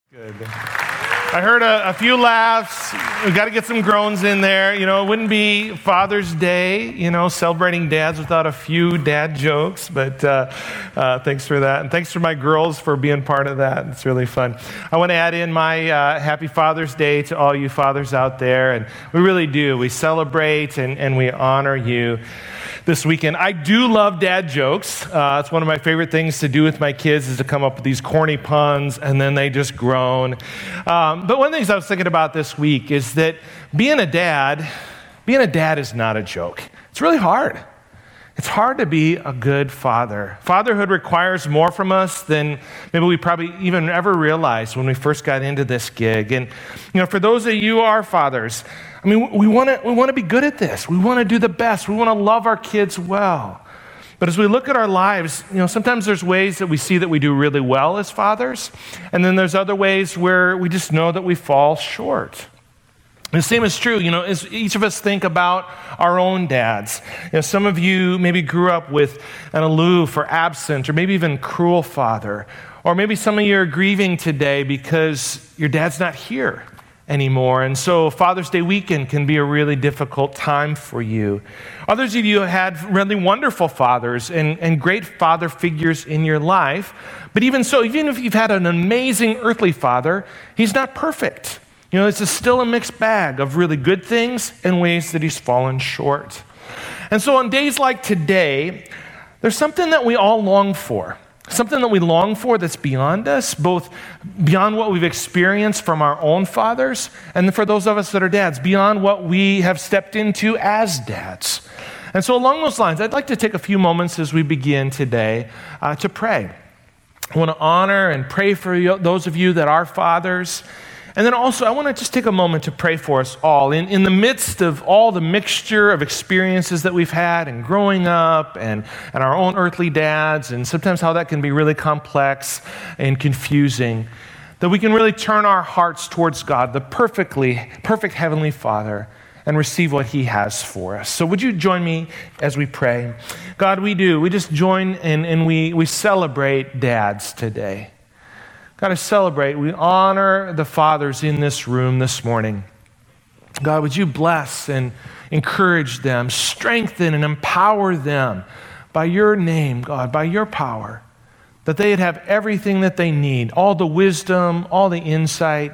Good. I heard a few laughs. We got to get some groans in there. You know, it wouldn't be Father's Day, celebrating dads without a few dad jokes. But thanks for that. And thanks for my girls for being part of that. It's really fun. I want to add in my happy Father's Day to all you fathers out there. And we really do. We celebrate and we honor you this weekend. I do love dad jokes. It's one of my favorite things to do with my kids is to come up with these corny puns, and then they just groan. But one of the things I was thinking about this week is that being a dad is not a joke. It's really hard. It's hard to be a good father. Fatherhood requires more from us than maybe we probably even ever realized when we first got into this gig. And for those of you who are fathers, we want to be good at this. We want to do the best. We want to love our kids well. But as we look at our lives, sometimes there's ways that we see that we do really well as fathers, and then there's other ways where we just know that we fall short. And the same is true, as each of us think about our own dads. Some of you maybe grew up with an aloof or absent or maybe even cruel father. Or maybe some of you are grieving today because your dad's not here anymore. And so Father's Day weekend can be a really difficult time for you. Others of you had really wonderful fathers and great father figures in your life. But even so, even if you've had an amazing earthly father, he's not perfect. It's still a mixed bag of really good things and ways that he's fallen short. And so on days like today, there's something that we all long for. Something that we long for that's beyond us, both beyond what we've experienced from our own fathers, and for those of us that are dads, beyond what we have stepped into as dads. And so along those lines, I'd like to take a few moments as we begin today to pray. I want to honor and pray for those of you that are fathers. And then also, I want to just take a moment to pray for us all. In the midst of all the mixture of experiences that we've had and growing up and our own earthly dads, and sometimes how that can be really complex and confusing, that we can really turn our hearts towards God, the perfect Heavenly Father, and receive what He has for us. So would you join me as we pray? God, we do. We just join and we celebrate dads today. God, we honor the fathers in this room this morning. God, would you bless and encourage them, strengthen and empower them by your name, God, by your power, that they'd have everything that they need, all the wisdom, all the insight,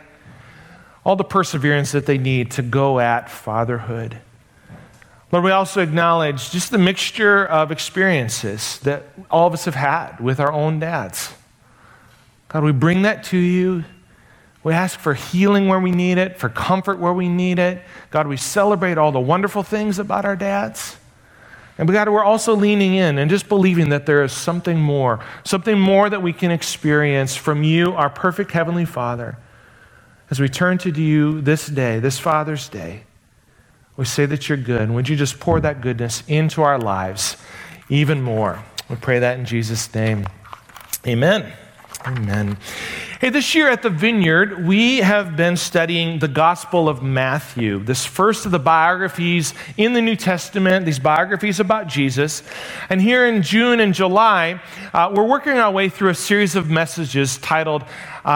all the perseverance that they need to go at fatherhood. Lord, we also acknowledge just the mixture of experiences that all of us have had with our own dads. God, we bring that to you. We ask for healing where we need it, for comfort where we need it. God, we celebrate all the wonderful things about our dads. And God, we're also leaning in and just believing that there is something more that we can experience from you, our perfect Heavenly Father. As we turn to you this day, this Father's Day, we say that you're good. And would you just pour that goodness into our lives even more? We pray that in Jesus' name. Amen. Amen. Hey, this year at the Vineyard, we have been studying the Gospel of Matthew, this first of the biographies in the New Testament, these biographies about Jesus. And here in June and July, we're working our way through a series of messages titled,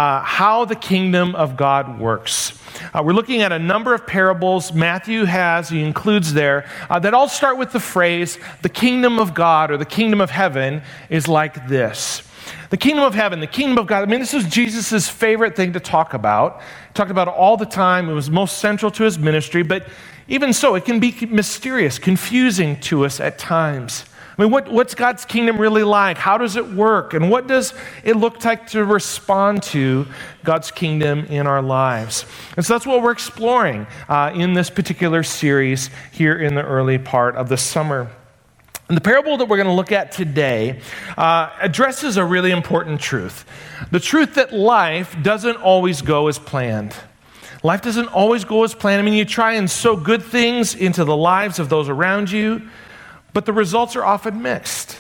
How the Kingdom of God Works. We're looking at a number of parables Matthew includes there, that all start with the phrase, the kingdom of God or the kingdom of heaven is like this. The kingdom of heaven, the kingdom of God. This was Jesus' favorite thing to talk about. He talked about it all the time. It was most central to his ministry. But even so, it can be mysterious, confusing to us at times. What's God's kingdom really like? How does it work? And what does it look like to respond to God's kingdom in our lives? And so that's what we're exploring in this particular series here in the early part of the summer. And the parable that we're going to look at today addresses a really important truth. The truth that life doesn't always go as planned. Life doesn't always go as planned. You try and sow good things into the lives of those around you, but the results are often mixed.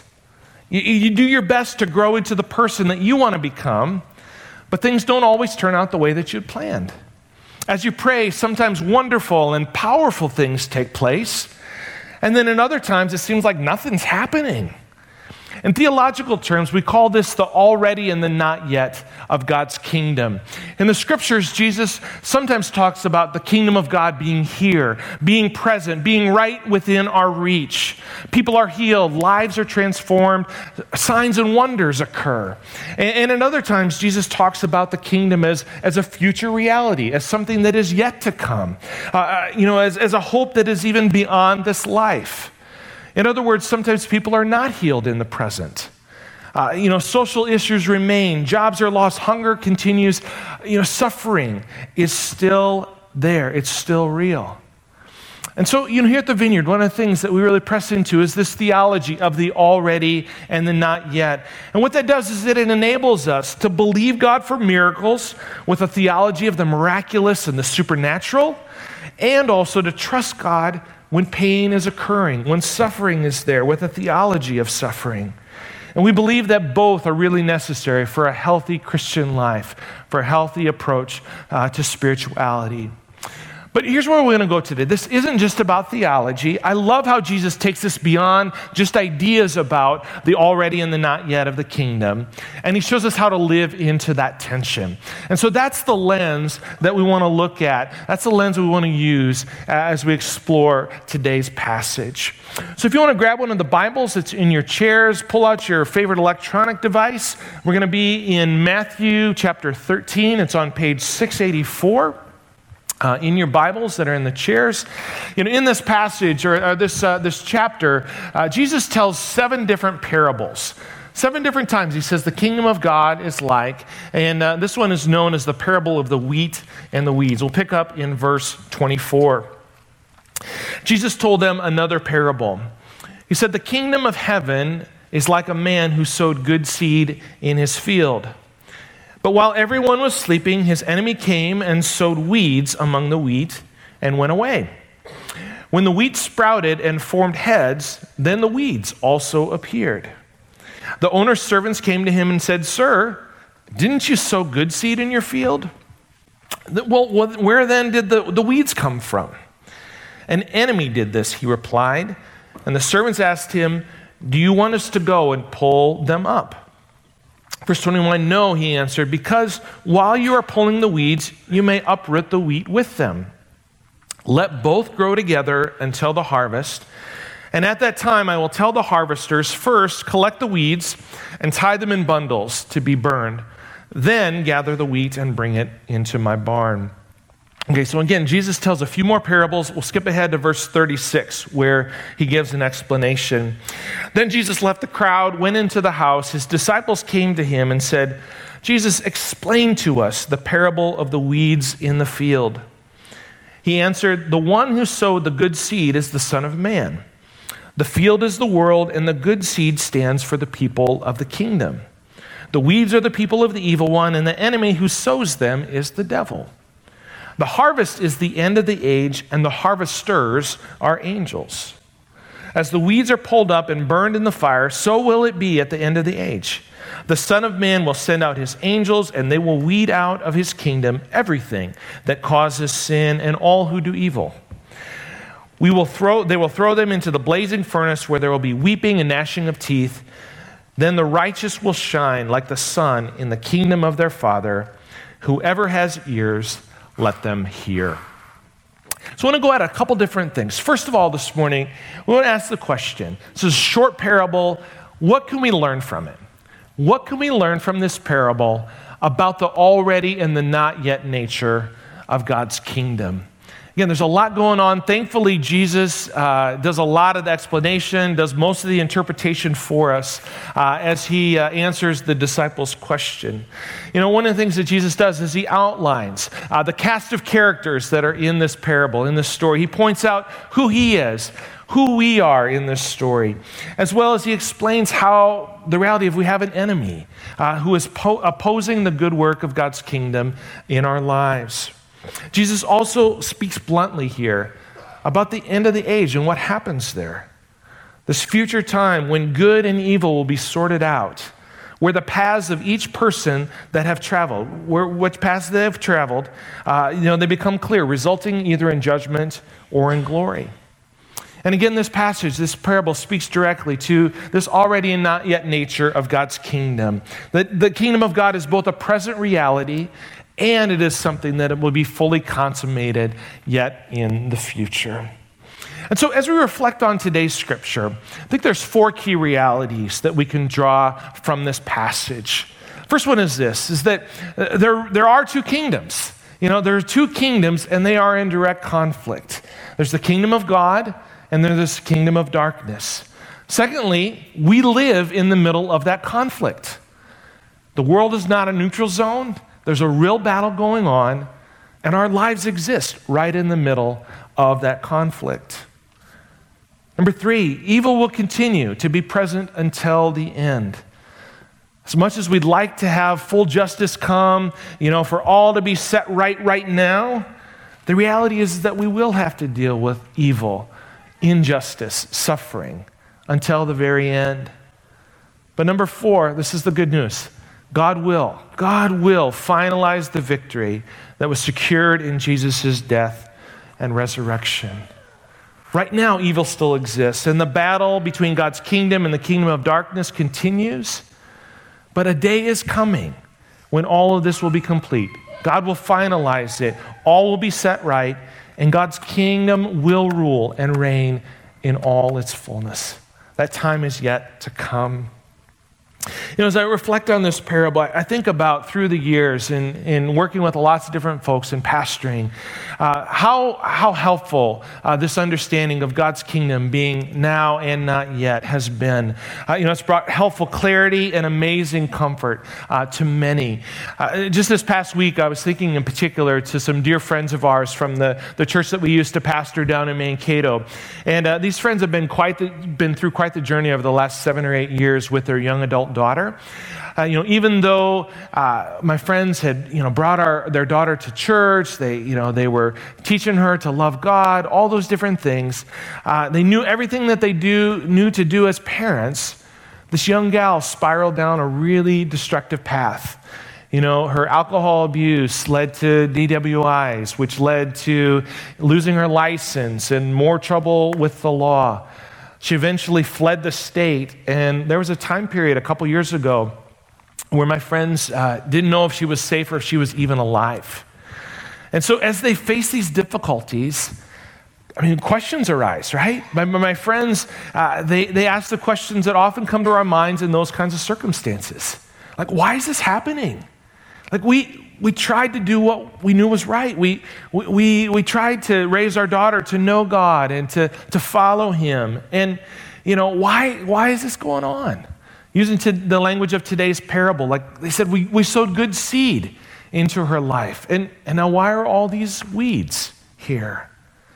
You do your best to grow into the person that you want to become, but things don't always turn out the way that you'd planned. As you pray, sometimes wonderful and powerful things take place. And then in other times, it seems like nothing's happening. In theological terms, we call this the already and the not yet of God's kingdom. In the scriptures, Jesus sometimes talks about the kingdom of God being here, being present, being right within our reach. People are healed, lives are transformed, signs and wonders occur. And in other times, Jesus talks about the kingdom as a future reality, as something that is yet to come, as a hope that is even beyond this life. In other words, sometimes people are not healed in the present. Social issues remain, jobs are lost, hunger continues. Suffering is still there. It's still real. And so, here at the Vineyard, one of the things that we really press into is this theology of the already and the not yet. And what that does is that it enables us to believe God for miracles with a theology of the miraculous and the supernatural, and also to trust God when pain is occurring, when suffering is there, with a theology of suffering. And we believe that both are really necessary for a healthy Christian life, for a healthy approach to spirituality. But here's where we're going to go today. This isn't just about theology. I love how Jesus takes us beyond just ideas about the already and the not yet of the kingdom, and he shows us how to live into that tension. And so that's the lens that we want to look at. That's the lens we want to use as we explore today's passage. So if you want to grab one of the Bibles that's in your chairs, pull out your favorite electronic device. We're going to be in Matthew chapter 13. It's on page 684. In your Bibles that are in the chairs. In this passage, or this chapter, Jesus tells 7 different parables. 7 different times he says the kingdom of God is like, and this one is known as the parable of the wheat and the weeds. We'll pick up in verse 24. Jesus told them another parable. He said, the kingdom of heaven is like a man who sowed good seed in his field. But while everyone was sleeping, his enemy came and sowed weeds among the wheat and went away. When the wheat sprouted and formed heads, then the weeds also appeared. The owner's servants came to him and said, Sir, didn't you sow good seed in your field? Well, where then did the weeds come from? An enemy did this, he replied. And the servants asked him, Do you want us to go and pull them up? Verse 21, no, he answered, because while you are pulling the weeds, you may uproot the wheat with them. Let both grow together until the harvest. And at that time, I will tell the harvesters, first, collect the weeds and tie them in bundles to be burned. Then gather the wheat and bring it into my barn. Okay, so again, Jesus tells a few more parables. We'll skip ahead to verse 36, where he gives an explanation. Then Jesus left the crowd, went into the house. His disciples came to him and said, Jesus, explain to us the parable of the weeds in the field. He answered, the one who sowed the good seed is the Son of Man. The field is the world, and the good seed stands for the people of the kingdom. The weeds are the people of the evil one, and the enemy who sows them is the devil. The harvest is the end of the age, and the harvesters are angels. As the weeds are pulled up and burned in the fire, so will it be at the end of the age. The Son of Man will send out his angels, and they will weed out of his kingdom everything that causes sin and all who do evil. They will throw them into the blazing furnace where there will be weeping and gnashing of teeth. Then the righteous will shine like the sun in the kingdom of their Father. Whoever has ears, let them hear. So I want to go at a couple different things. First of all, this morning, we want to ask the question. This is a short parable. What can we learn from it? What can we learn from this parable about the already and the not yet nature of God's kingdom? Again, there's a lot going on. Thankfully, Jesus does a lot of the explanation, does most of the interpretation for us as he answers the disciples' question. One of the things that Jesus does is he outlines the cast of characters that are in this parable, in this story. He points out who he is, who we are in this story, as well as he explains how the reality of we have an enemy who is opposing the good work of God's kingdom in our lives. Jesus also speaks bluntly here about the end of the age and what happens there. This future time when good and evil will be sorted out, where the paths of each person that have traveled, which paths they have traveled, they become clear, resulting either in judgment or in glory. And again, this passage, this parable speaks directly to this already and not yet nature of God's kingdom. The kingdom of God is both a present reality and it is something that it will be fully consummated yet in the future. And so as we reflect on today's scripture, I think there's 4 key realities that we can draw from this passage. First one is this, is that there are 2 kingdoms. There are 2 kingdoms and they are in direct conflict. There's the kingdom of God and there's this kingdom of darkness. Secondly, we live in the middle of that conflict. The world is not a neutral zone. There's a real battle going on, and our lives exist right in the middle of that conflict. Number 3, evil will continue to be present until the end. As much as we'd like to have full justice come, for all to be set right now, the reality is that we will have to deal with evil, injustice, suffering until the very end. But number 4, this is the good news. God will finalize the victory that was secured in Jesus' death and resurrection. Right now, evil still exists, and the battle between God's kingdom and the kingdom of darkness continues. But a day is coming when all of this will be complete. God will finalize it. All will be set right, and God's kingdom will rule and reign in all its fullness. That time is yet to come. As I reflect on this parable, I think about through the years in working with lots of different folks in pastoring, how helpful this understanding of God's kingdom being now and not yet has been. It's brought helpful clarity and amazing comfort to many. Just this past week, I was thinking in particular to some dear friends of ours from the church that we used to pastor down in Mankato. And these friends have been through quite the journey over the last 7 or 8 years with their young adult daughter. Even though my friends had brought their daughter to church, they were teaching her to love God, all those different things. They knew everything that they knew to do as parents. This young gal spiraled down a really destructive path. Her alcohol abuse led to DWIs, which led to losing her license and more trouble with the law. She eventually fled the state, and there was a time period a couple years ago where my friends didn't know if she was safe or if she was even alive. And so as they face these difficulties, questions arise, right? My friends, they ask the questions that often come to our minds in those kinds of circumstances. Like, why is this happening? Like, we tried to do what we knew was right. We tried to raise our daughter to know God and to follow Him. And, why is this going on? Using the language of today's parable, like they said, we sowed good seed into her life. And now why are all these weeds here?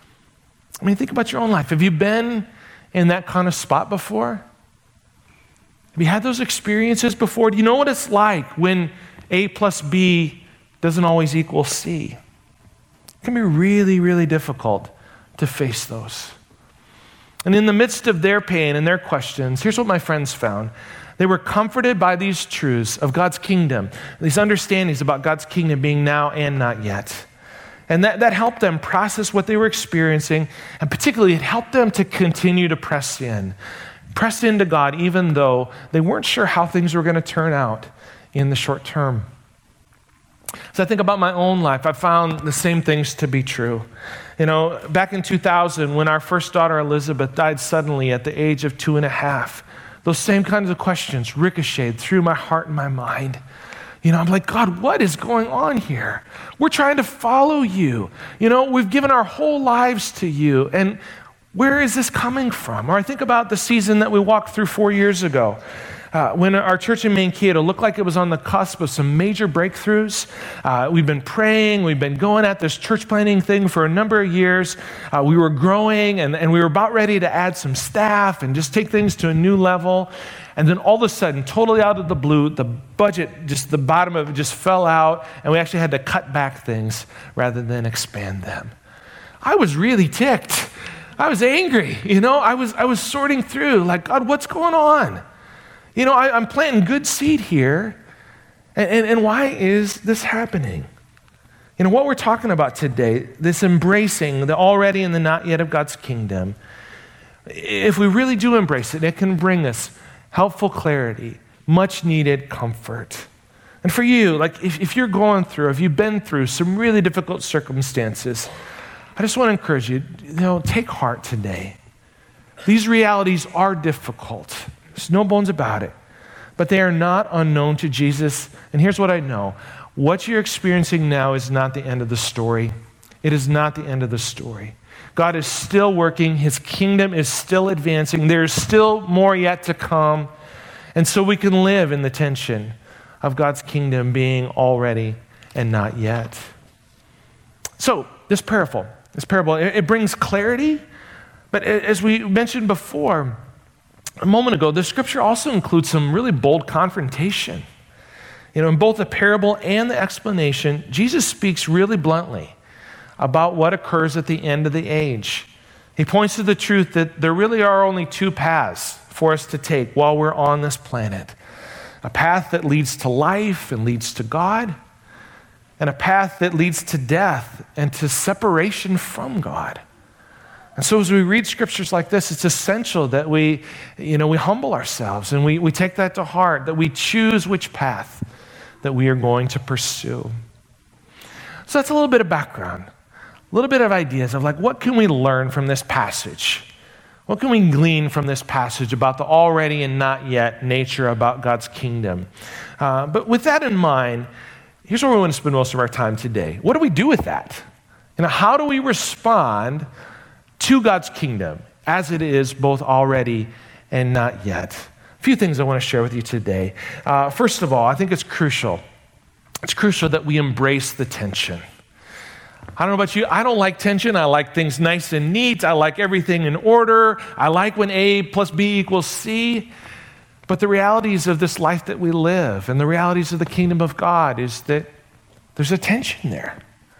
Think about your own life. Have you been in that kind of spot before? Have you had those experiences before? Do you know what it's like when A plus B doesn't always equal C? It can be really, really difficult to face those. And in the midst of their pain and their questions, here's what my friends found. They were comforted by these truths of God's kingdom, these understandings about God's kingdom being now and not yet. And that helped them process what they were experiencing, and particularly it helped them to continue to press into God, even though they weren't sure how things were going to turn out in the short term. So I think about my own life. I found the same things to be true. Back in 2000, when our first daughter, Elizabeth, died suddenly at the age of 2.5, those same kinds of questions ricocheted through my heart and my mind. I'm like, God, what is going on here? We're trying to follow you. We've given our whole lives to you. And where is this coming from? Or I think about the season that we walked through 4 years ago. When our church in Mankato looked like it was on the cusp of some major breakthroughs. We've been praying, we've been going at this church planting thing for a number of years. We were growing and we were about ready to add some staff and just take things to a new level. And then all of a sudden, totally out of the blue, the budget, just the bottom of it just fell out, and we actually had to cut back things rather than expand them. I was really ticked. I was angry. I was sorting through, like, God, what's going on? I'm planting good seed here, and why is this happening? What we're talking about today, this embracing the already and the not yet of God's kingdom, if we really do embrace it, it can bring us helpful clarity, much needed comfort. And for you, like if you're going through, if you've been through some really difficult circumstances, I just want to encourage you, take heart today. These realities are difficult. There's no bones about it. But they are not unknown to Jesus. And here's what I know. What you're experiencing now is not the end of the story. It is not the end of the story. God is still working. His kingdom is still advancing. There's still more yet to come. And so we can live in the tension of God's kingdom being already and not yet. So this parable, it brings clarity. But as we mentioned before, a moment ago, the scripture also includes some really bold confrontation. In both the parable and the explanation, Jesus speaks really bluntly about what occurs at the end of the age. He points to the truth that there really are only two paths for us to take while we're on this planet. A path that leads to life and leads to God, and a path that leads to death and to separation from God. And so as we read scriptures like this, it's essential that we humble ourselves and we take that to heart, that we choose which path that we are going to pursue. So that's a little bit of background, a little bit of ideas of what can we learn from this passage? What can we glean from this passage about the already and not yet nature about God's kingdom? But with that in mind, here's where we want to spend most of our time today. What do we do with that? How do we respond to God's kingdom as it is both already and not yet? A few things I want to share with you today. First of all, I think it's crucial. It's crucial that we embrace the tension. I don't know about you, I don't like tension. I like things nice and neat. I like everything in order. I like when A plus B equals C. But the realities of this life that we live and the realities of the kingdom of God is that there's a tension there.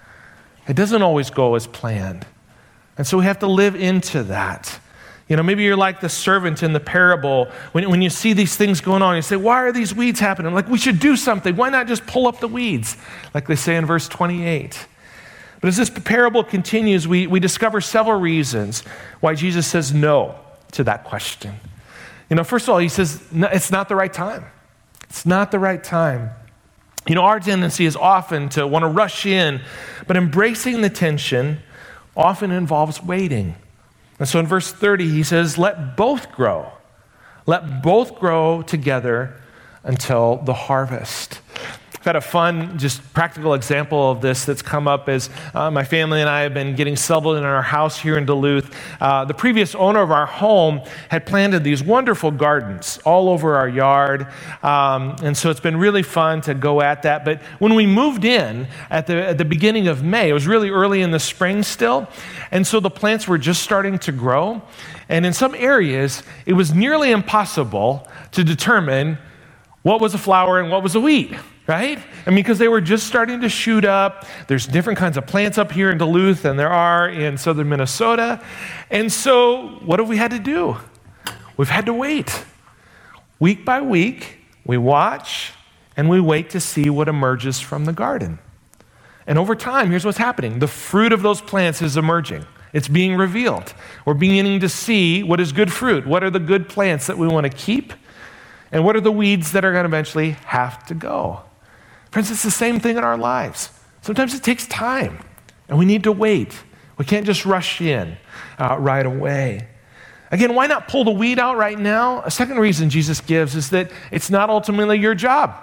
It doesn't always go as planned. And so we have to live into that. Maybe you're like the servant in the parable. When you see these things going on, you say, why are these weeds happening? We should do something. Why not just pull up the weeds? Like they say in verse 28. But as this parable continues, we discover several reasons why Jesus says no to that question. First of all, he says, no, it's not the right time. It's not the right time. Our tendency is often to want to rush in, but embracing the tension often involves waiting. And so in verse 30, he says, let both grow. Let both grow together until the harvest. I've had a fun, just practical example of this that's come up as my family and I have been getting settled in our house here in Duluth. The previous owner of our home had planted these wonderful gardens all over our yard. And so it's been really fun to go at that. But when we moved in at the beginning of May, it was really early in the spring still. And so the plants were just starting to grow. And in some areas, it was nearly impossible to determine what was a flower and what was a weed. Right? Because they were just starting to shoot up. There's different kinds of plants up here in Duluth than there are in southern Minnesota. And so what have we had to do? We've had to wait. Week by week, we watch and we wait to see what emerges from the garden. And over time, here's what's happening. The fruit of those plants is emerging. It's being revealed. We're beginning to see what is good fruit. What are the good plants that we want to keep? And what are the weeds that are going to eventually have to go? Friends, it's the same thing in our lives. Sometimes it takes time, and we need to wait. We can't just rush in right away. Again, why not pull the weed out right now? A second reason Jesus gives is that it's not ultimately your job.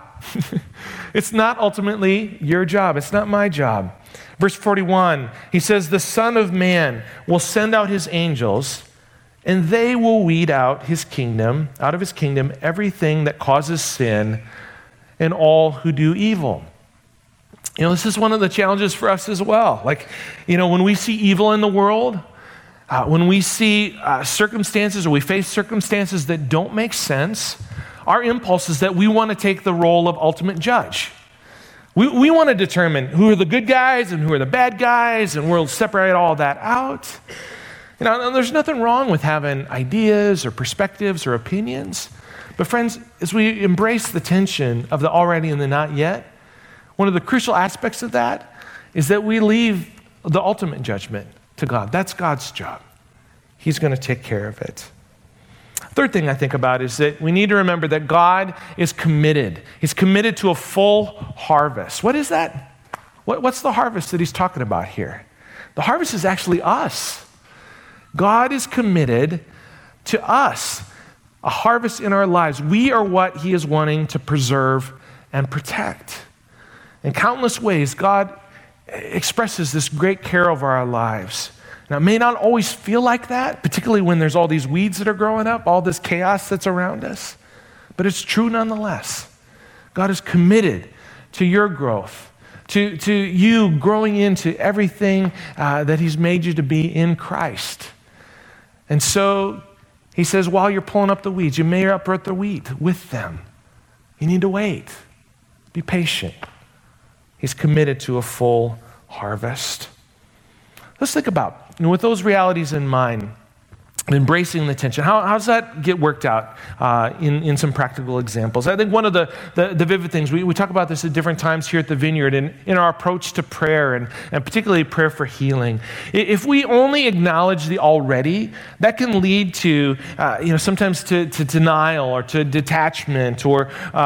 It's not ultimately your job. It's not my job. Verse 41, he says, the Son of Man will send out his angels, and they will weed out of his kingdom, everything that causes sin and all who do evil. This is one of the challenges for us as well. When we see evil in the world, when we see circumstances or we face circumstances that don't make sense, our impulse is that we want to take the role of ultimate judge. We want to determine who are the good guys and who are the bad guys, and we'll separate all that out. There's nothing wrong with having ideas or perspectives or opinions. But friends, as we embrace the tension of the already and the not yet, one of the crucial aspects of that is that we leave the ultimate judgment to God. That's God's job. He's going to take care of it. Third thing I think about is that we need to remember that God is committed. He's committed to a full harvest. What is that? What's the harvest that he's talking about here? The harvest is actually us. God is committed to us, a harvest in our lives. We are what he is wanting to preserve and protect. In countless ways, God expresses this great care over our lives. Now, it may not always feel like that, particularly when there's all these weeds that are growing up, all this chaos that's around us, but it's true nonetheless. God is committed to your growth, to you growing into everything that he's made you to be in Christ. And so he says, while you're pulling up the weeds, you may uproot the wheat with them. You need to wait. Be patient. He's committed to a full harvest. Let's think about, with those realities in mind, embracing the tension. How does that get worked out in some practical examples? I think one of the vivid things, we talk about this at different times here at the Vineyard in our approach to prayer and particularly prayer for healing. If we only acknowledge the already, that can lead to, sometimes to denial or to detachment or,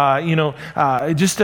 just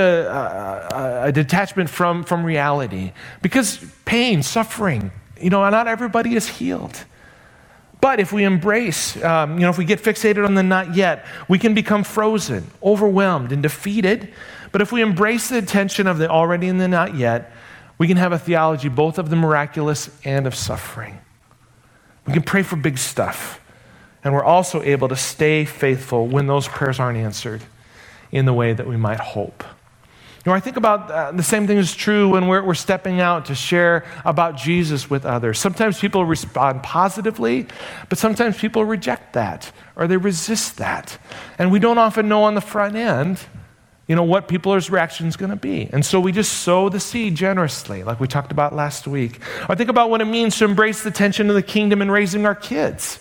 a detachment from reality. Because pain, suffering, not everybody is healed. But if we embrace, if we get fixated on the not yet, we can become frozen, overwhelmed, and defeated. But if we embrace the tension of the already and the not yet, we can have a theology both of the miraculous and of suffering. We can pray for big stuff. And we're also able to stay faithful when those prayers aren't answered in the way that we might hope. I think about the same thing is true when we're stepping out to share about Jesus with others. Sometimes people respond positively, but sometimes people reject that or they resist that. And we don't often know on the front end, what people's reaction is going to be. And so we just sow the seed generously, like we talked about last week. Or think about what it means to embrace the tension of the kingdom in raising our kids.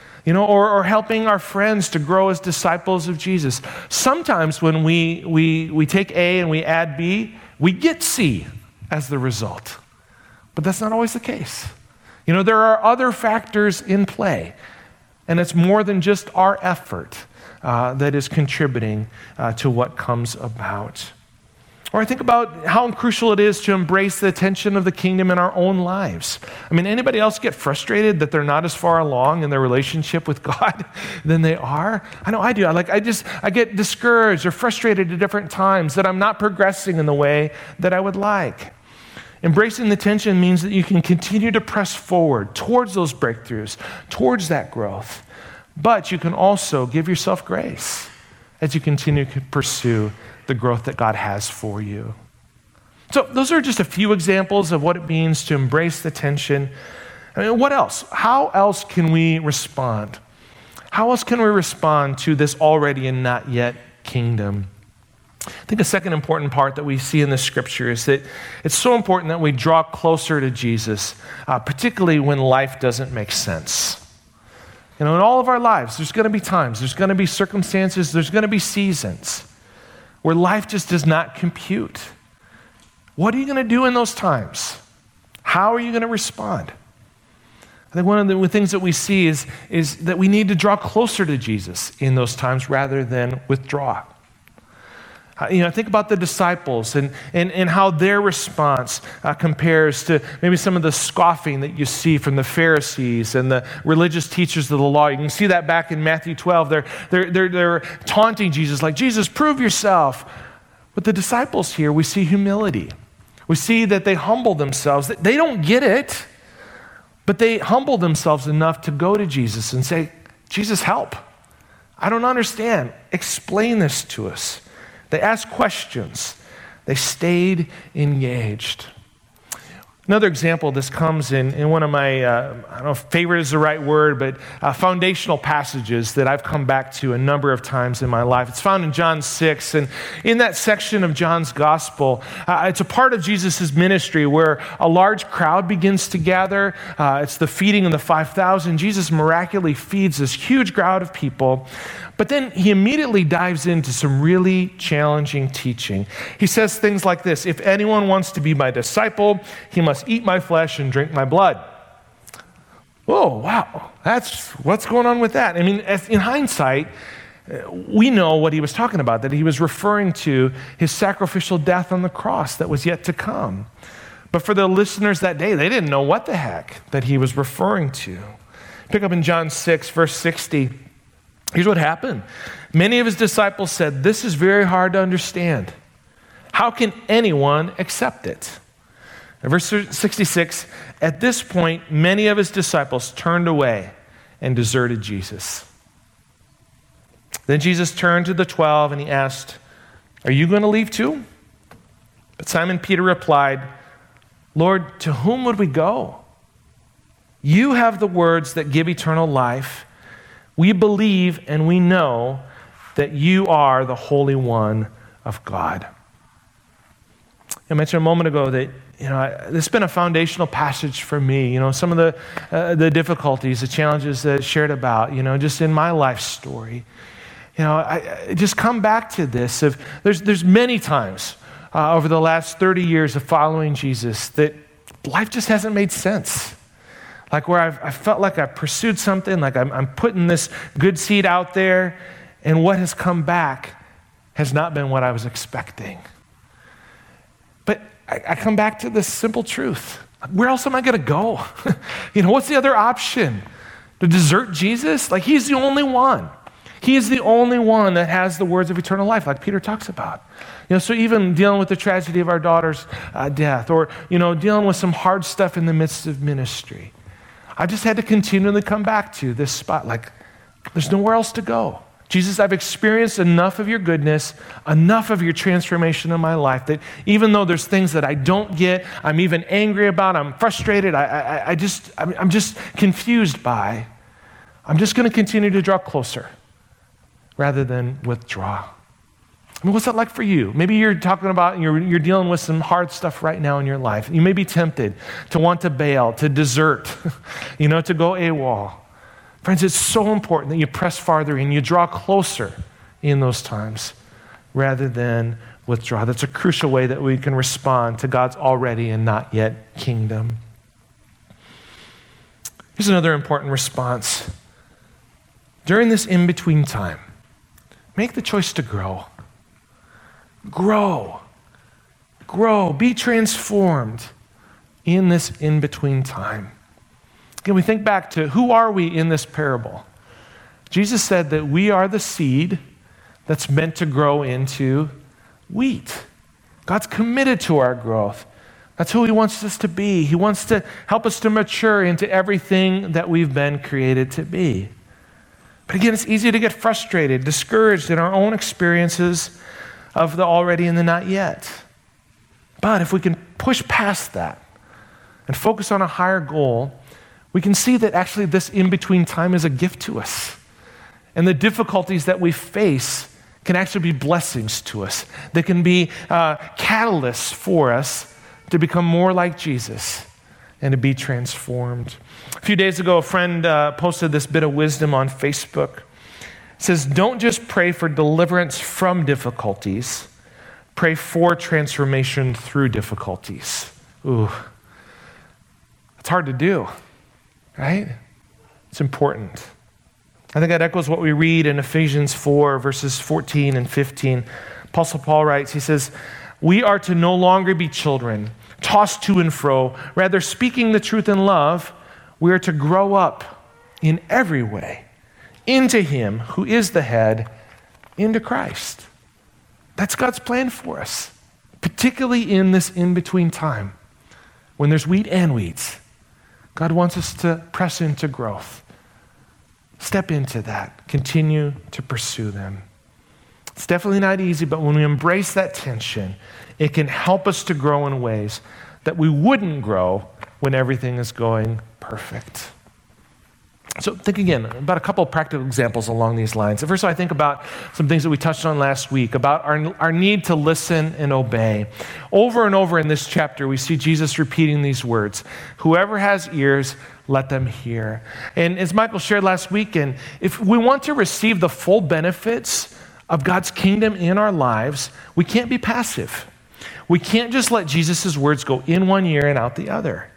Or helping our friends to grow as disciples of Jesus. Sometimes when we take A and we add B, we get C as the result. But that's not always the case. There are other factors in play, and it's more than just our effort that is contributing to what comes about. Or I think about how crucial it is to embrace the tension of the kingdom in our own lives. Anybody else get frustrated that they're not as far along in their relationship with God than they are? I know I do. I get discouraged or frustrated at different times that I'm not progressing in the way that I would like. Embracing the tension means that you can continue to press forward towards those breakthroughs, towards that growth. But you can also give yourself grace as you continue to pursue the growth that God has for you. So those are just a few examples of what it means to embrace the tension. What else? How else can we respond? How else can we respond to this already and not yet kingdom? I think a second important part that we see in the scripture is that it's so important that we draw closer to Jesus, particularly when life doesn't make sense. In all of our lives, there's going to be times, there's going to be circumstances, there's going to be seasons where life just does not compute. What are you going to do in those times? How are you going to respond? I think one of the things that we see is that we need to draw closer to Jesus in those times rather than withdraw. Think about the disciples and how their response compares to maybe some of the scoffing that you see from the Pharisees and the religious teachers of the law. You can see that back in Matthew 12. They're taunting Jesus, like, Jesus, prove yourself. With the disciples here, we see humility. We see that they humble themselves. They don't get it, but they humble themselves enough to go to Jesus and say, Jesus, help. I don't understand. Explain this to us. They asked questions. They stayed engaged. Another example, this comes in one of my, I don't know if favorite is the right word, but foundational passages that I've come back to a number of times in my life. It's found in John 6, and in that section of John's gospel, it's a part of Jesus' ministry where a large crowd begins to gather. It's the feeding of the 5,000. Jesus miraculously feeds this huge crowd of people, but then he immediately dives into some really challenging teaching. He says things like this: if anyone wants to be my disciple, he must eat my flesh and drink my blood. Oh, wow, that's what's going on with that. I mean, in hindsight, we know what he was talking about, that he was referring to his sacrificial death on the cross that was yet to come. But for the listeners that day, they didn't know what the heck that he was referring to. Pick up in John 6, verse 60. Here's what happened. Many of his disciples said, "This is very hard to understand. How can anyone accept it?" In verse 66, at this point, many of his disciples turned away and deserted Jesus. Then Jesus turned to the 12 and he asked, "Are you going to leave too?" But Simon Peter replied, "Lord, to whom would we go? You have the words that give eternal life. We believe and we know that you are the Holy One of God." I mentioned a moment ago that this has been a foundational passage for me. Some of the difficulties, the challenges that I shared about, just in my life story. I just come back to this. There's many times over the last 30 years of following Jesus that life just hasn't made sense. Like where I felt like I've pursued something, like I'm putting this good seed out there, and what has come back has not been what I was expecting. But I come back to this simple truth. Where else am I going to go? What's the other option? To desert Jesus? Like he's the only one. He is the only one that has the words of eternal life, like Peter talks about. So even dealing with the tragedy of our daughter's death, or dealing with some hard stuff in the midst of ministry, I just had to continually come back to this spot. Like, there's nowhere else to go. Jesus, I've experienced enough of your goodness, enough of your transformation in my life, that even though there's things that I don't get, I'm even angry about, I'm frustrated, I'm just confused by, I'm just going to continue to draw closer rather than withdraw. I mean, what's that like for you? Maybe you're talking about, you're dealing with some hard stuff right now in your life. You may be tempted to want to bail, to desert, to go AWOL. Friends, it's so important that you press farther in, you draw closer in those times rather than withdraw. That's a crucial way that we can respond to God's already and not yet kingdom. Here's another important response. During this in-between time, make the choice to grow. Grow. Be transformed in this in-between time. Again, we think back to who are we in this parable? Jesus said that we are the seed that's meant to grow into wheat. God's committed to our growth. That's who he wants us to be. He wants to help us to mature into everything that we've been created to be. But again, it's easy to get frustrated, discouraged in our own experiences of the already and the not yet. But if we can push past that and focus on a higher goal, we can see that actually this in-between time is a gift to us. And the difficulties that we face can actually be blessings to us. They can be catalysts for us to become more like Jesus and to be transformed. A few days ago, a friend posted this bit of wisdom on Facebook. It says, don't just pray for deliverance from difficulties, pray for transformation through difficulties. Ooh, it's hard to do, right? It's important. I think that echoes what we read in Ephesians 4, verses 14 and 15. Apostle Paul writes, he says, we are to no longer be children, tossed to and fro. Rather, speaking the truth in love, we are to grow up in every way into him who is the head, into Christ. That's God's plan for us, particularly in this in-between time when there's wheat and weeds. God wants us to press into growth. Step into that. Continue to pursue them. It's definitely not easy, but when we embrace that tension, it can help us to grow in ways that we wouldn't grow when everything is going perfect. So think again about a couple of practical examples along these lines. First, I think about some things that we touched on last week, about our need to listen and obey. Over and over in this chapter, we see Jesus repeating these words, whoever has ears, let them hear. And as Michael shared last weekend, if we want to receive the full benefits of God's kingdom in our lives, we can't be passive. We can't just let Jesus' words go in one ear and out the other.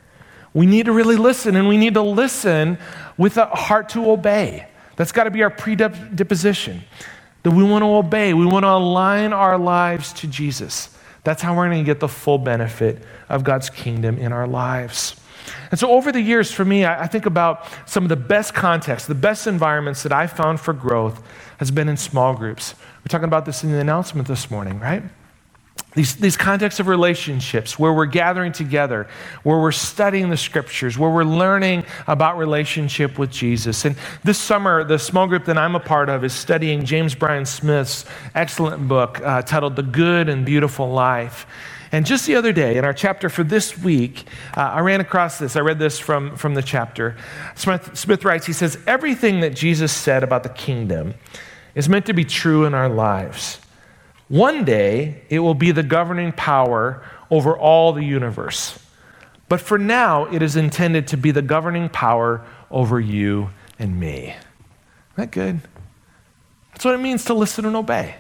We need to really listen, and we need to listen with a heart to obey. That's got to be our predisposition, that we want to obey. We want to align our lives to Jesus. That's how we're going to get the full benefit of God's kingdom in our lives. And so over the years, for me, I think about some of the best contexts, the best environments that I found for growth has been in small groups. We're talking about this in the announcement this morning, right? These contexts of relationships where we're gathering together, where we're studying the scriptures, where we're learning about relationship with Jesus. And this summer, the small group that I'm a part of is studying James Bryan Smith's excellent book titled The Good and Beautiful Life. And just the other day, in our chapter for this week, I ran across this. I read this from the chapter. Smith writes, he says, everything that Jesus said about the kingdom is meant to be true in our lives. One day, it will be the governing power over all the universe. But for now, it is intended to be the governing power over you and me. Isn't that good? That's what it means to listen and obey.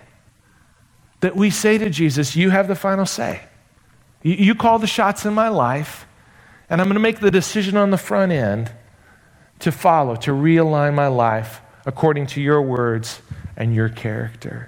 That we say to Jesus, you have the final say. You call the shots in my life, and I'm going to make the decision on the front end to follow, to realign my life according to your words and your character.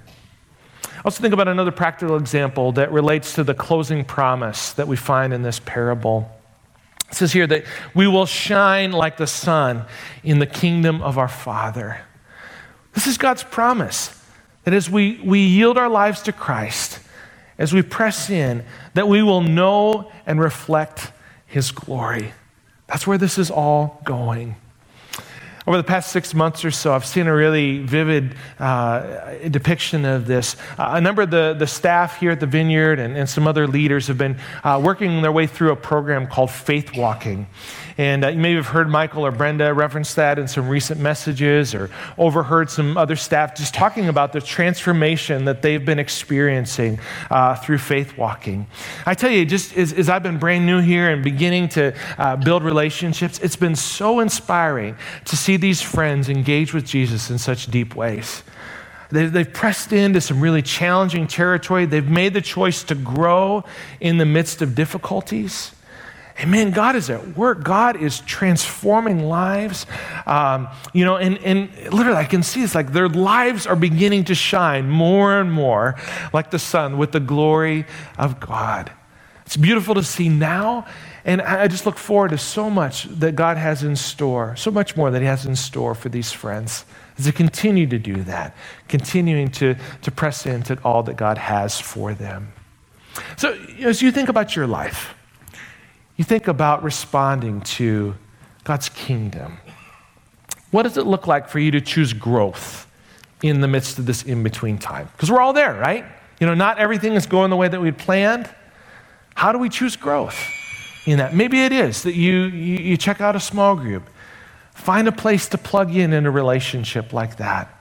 I also think about another practical example that relates to the closing promise that we find in this parable. It says here that we will shine like the sun in the kingdom of our Father. This is God's promise, that as we yield our lives to Christ, as we press in, that we will know and reflect his glory. That's where this is all going. Over the past 6 months or so, I've seen a really vivid depiction of this. A number of the staff here at the Vineyard and some other leaders have been working their way through a program called Faith Walking. And you may have heard Michael or Brenda reference that in some recent messages, or overheard some other staff just talking about the transformation that they've been experiencing through Faith Walking. I tell you, just as I've been brand new here and beginning to build relationships, it's been so inspiring to see these friends engage with Jesus in such deep ways. They've pressed into some really challenging territory. They've made the choice to grow in the midst of difficulties. And man, God is at work. God is transforming lives. And literally I can see it's like their lives are beginning to shine more and more like the sun with the glory of God. It's beautiful to see now. And I just look forward to so much that God has in store, so much more that he has in store for these friends, as they continue to do that, continuing to press into all that God has for them. So as you think about your life, you think about responding to God's kingdom. What does it look like for you to choose growth in the midst of this in-between time? Because we're all there, right? Not everything is going the way that we'd planned. How do we choose growth in that? Maybe it is that you check out a small group, find a place to plug in a relationship like that.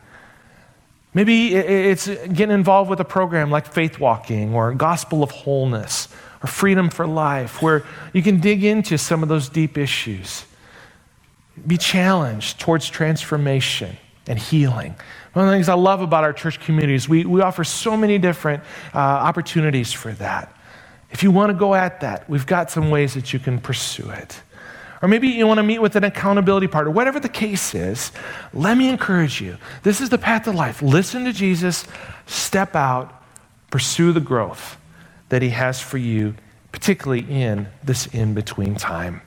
Maybe it's getting involved with a program like Faith Walking or Gospel of Wholeness or Freedom for Life, where you can dig into some of those deep issues. Be challenged towards transformation and healing. One of the things I love about our church communities, we offer so many different opportunities for that. If you want to go at that, we've got some ways that you can pursue it. Or maybe you want to meet with an accountability partner. Whatever the case is, let me encourage you. This is the path of life. Listen to Jesus, step out, pursue the growth that he has for you, particularly in this in-between time.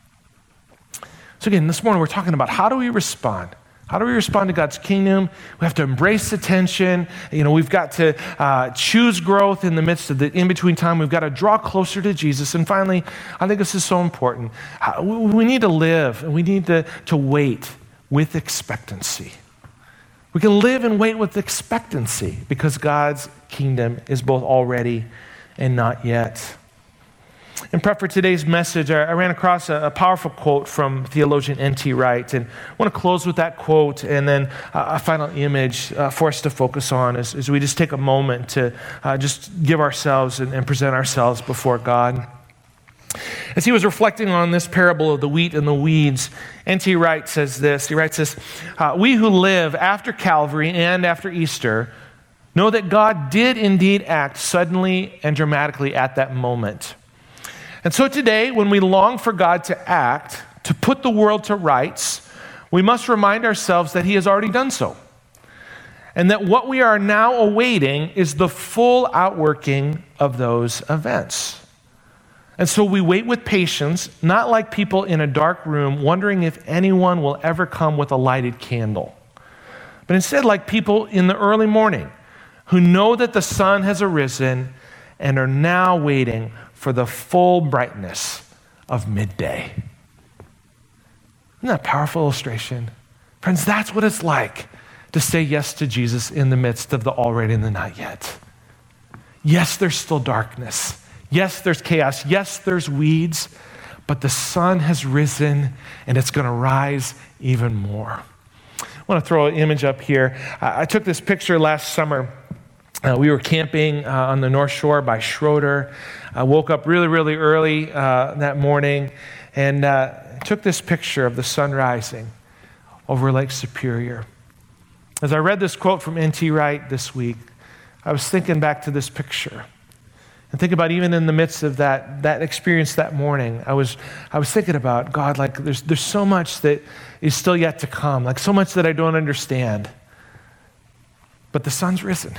So again, this morning we're talking about how do we respond? How do we respond to God's kingdom? We have to embrace the tension. We've got to choose growth in the midst of the in-between time. We've got to draw closer to Jesus. And finally, I think this is so important. We need to live and we need to wait with expectancy. We can live and wait with expectancy because God's kingdom is both already and not yet. In prep for today's message, I ran across a powerful quote from theologian N.T. Wright, and I want to close with that quote and then a final image for us to focus on as we just take a moment to just give ourselves and present ourselves before God. As he was reflecting on this parable of the wheat and the weeds, N.T. Wright says this. He writes this, "We who live after Calvary and after Easter know that God did indeed act suddenly and dramatically at that moment. And so today, when we long for God to act, to put the world to rights, we must remind ourselves that he has already done so. And that what we are now awaiting is the full outworking of those events. And so we wait with patience, not like people in a dark room wondering if anyone will ever come with a lighted candle, but instead like people in the early morning who know that the sun has arisen and are now waiting for the full brightness of midday. Isn't that a powerful illustration? Friends, that's what it's like to say yes to Jesus in the midst of the already and the not yet. Yes, there's still darkness. Yes, there's chaos. Yes, there's weeds, but the sun has risen and it's going to rise even more. I want to throw an image up here. I took this picture last summer. We were camping on the North Shore by Schroeder. I woke up really, really early that morning and took this picture of the sun rising over Lake Superior. As I read this quote from N.T. Wright this week, I was thinking back to this picture. And think about even in the midst of that experience that morning, I was thinking about, God, like there's so much that is still yet to come, like so much that I don't understand. But the sun's risen.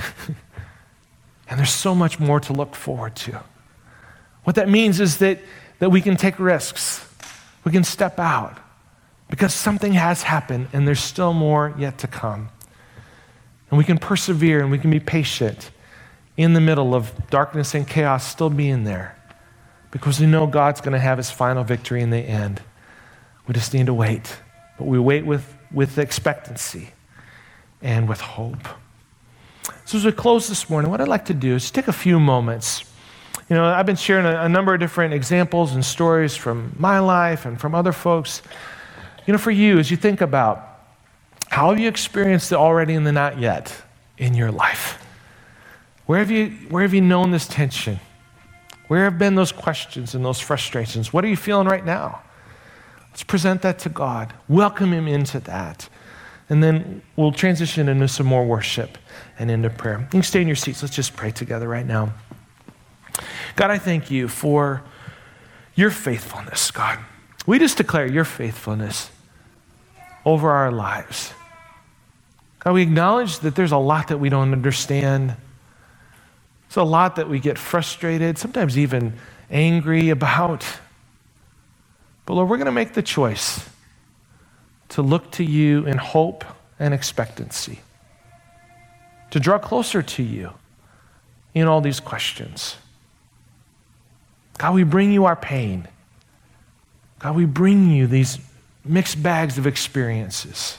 And there's so much more to look forward to. What that means is that we can take risks. We can step out because something has happened and there's still more yet to come. And we can persevere and we can be patient in the middle of darkness and chaos still being there because we know God's going to have his final victory in the end. We just need to wait. But we wait with expectancy and with hope. So as we close this morning, what I'd like to do is take a few moments. You know, I've been sharing a number of different examples and stories from my life and from other folks. You know, for you, as you think about how have you experienced the already and the not yet in your life? Where have you known this tension? Where have been those questions and those frustrations? What are you feeling right now? Let's present that to God. Welcome him into that. And then we'll transition into some more worship and into prayer. You can stay in your seats. Let's just pray together right now. God, I thank you for your faithfulness, God. We just declare your faithfulness over our lives. God, we acknowledge that there's a lot that we don't understand. There's a lot that we get frustrated, sometimes even angry about. But Lord, we're going to make the choice to look to you in hope and expectancy, to draw closer to you in all these questions. God, we bring you our pain. God, we bring you these mixed bags of experiences.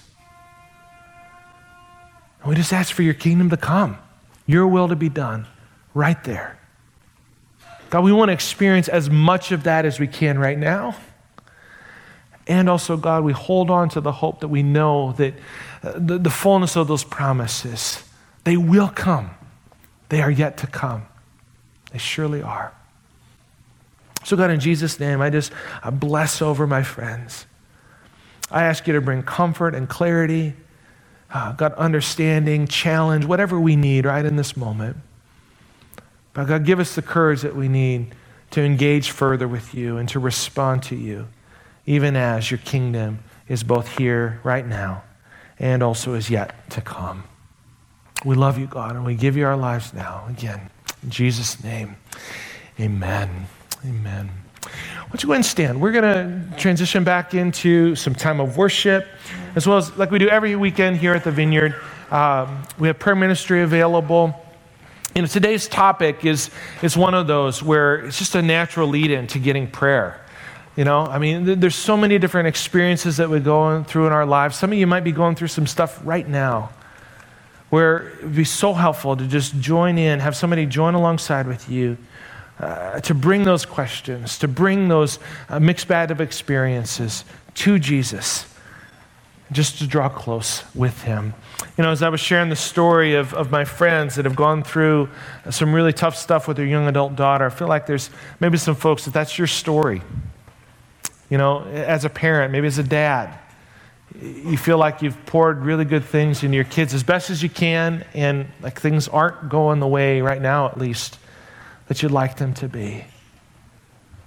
And we just ask for your kingdom to come, your will to be done right there. God, we want to experience as much of that as we can right now. And also, God, we hold on to the hope that we know that the fullness of those promises, they will come. They are yet to come. They surely are. So God, in Jesus' name, I bless over my friends. I ask you to bring comfort and clarity, God, understanding, challenge, whatever we need right in this moment. But God, give us the courage that we need to engage further with you and to respond to you, even as your kingdom is both here right now and also is yet to come. We love you, God, and we give you our lives now. Again, in Jesus' name, amen. Amen. Why don't you go ahead and stand? We're going to transition back into some time of worship, as well as like we do every weekend here at the Vineyard. We have prayer ministry available. You know, today's topic is one of those where it's just a natural lead-in to getting prayer. You know, I mean, there's so many different experiences that we go through in our lives. Some of you might be going through some stuff right now where it would be so helpful to just join in, have somebody join alongside with you, to bring those questions, to bring those mixed bag of experiences to Jesus, just to draw close with him. You know, as I was sharing the story of my friends that have gone through some really tough stuff with their young adult daughter, I feel like there's maybe some folks that's your story. You know, as a parent, maybe as a dad, you feel like you've poured really good things into your kids as best as you can, and like things aren't going the way right now, at least, that you'd like them to be.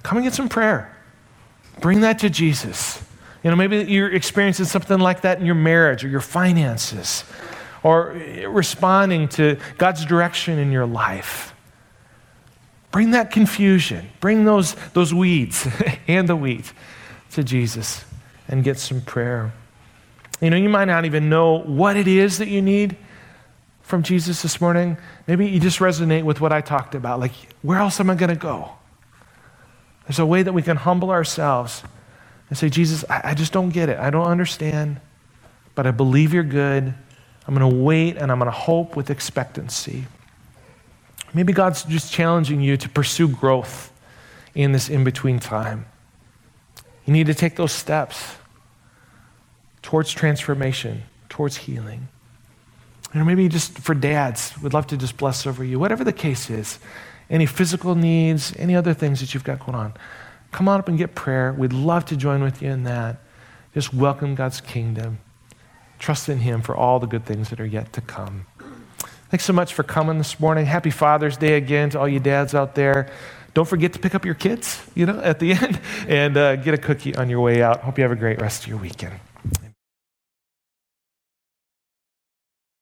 come and get some prayer. Bring that to Jesus. Maybe you're experiencing something like that in your marriage or your finances, or responding to God's direction in your life. Bring that confusion, bring those weeds and the wheat to Jesus and get some prayer. You might not even know what it is that you need from Jesus this morning. Maybe you just resonate with what I talked about. Like, where else am I going to go? There's a way that we can humble ourselves and say, Jesus, I just don't get it. I don't understand, but I believe you're good. I'm going to wait and I'm going to hope with expectancy. Maybe God's just challenging you to pursue growth in this in-between time. You need to take those steps towards transformation, towards healing. Maybe just for dads, we'd love to just bless over you. Whatever the case is, any physical needs, any other things that you've got going on, come on up and get prayer. We'd love to join with you in that. Just welcome God's kingdom. Trust in him for all the good things that are yet to come. Thanks so much for coming this morning. Happy Father's Day again to all you dads out there. Don't forget to pick up your kids, at the end, and get a cookie on your way out. Hope you have a great rest of your weekend.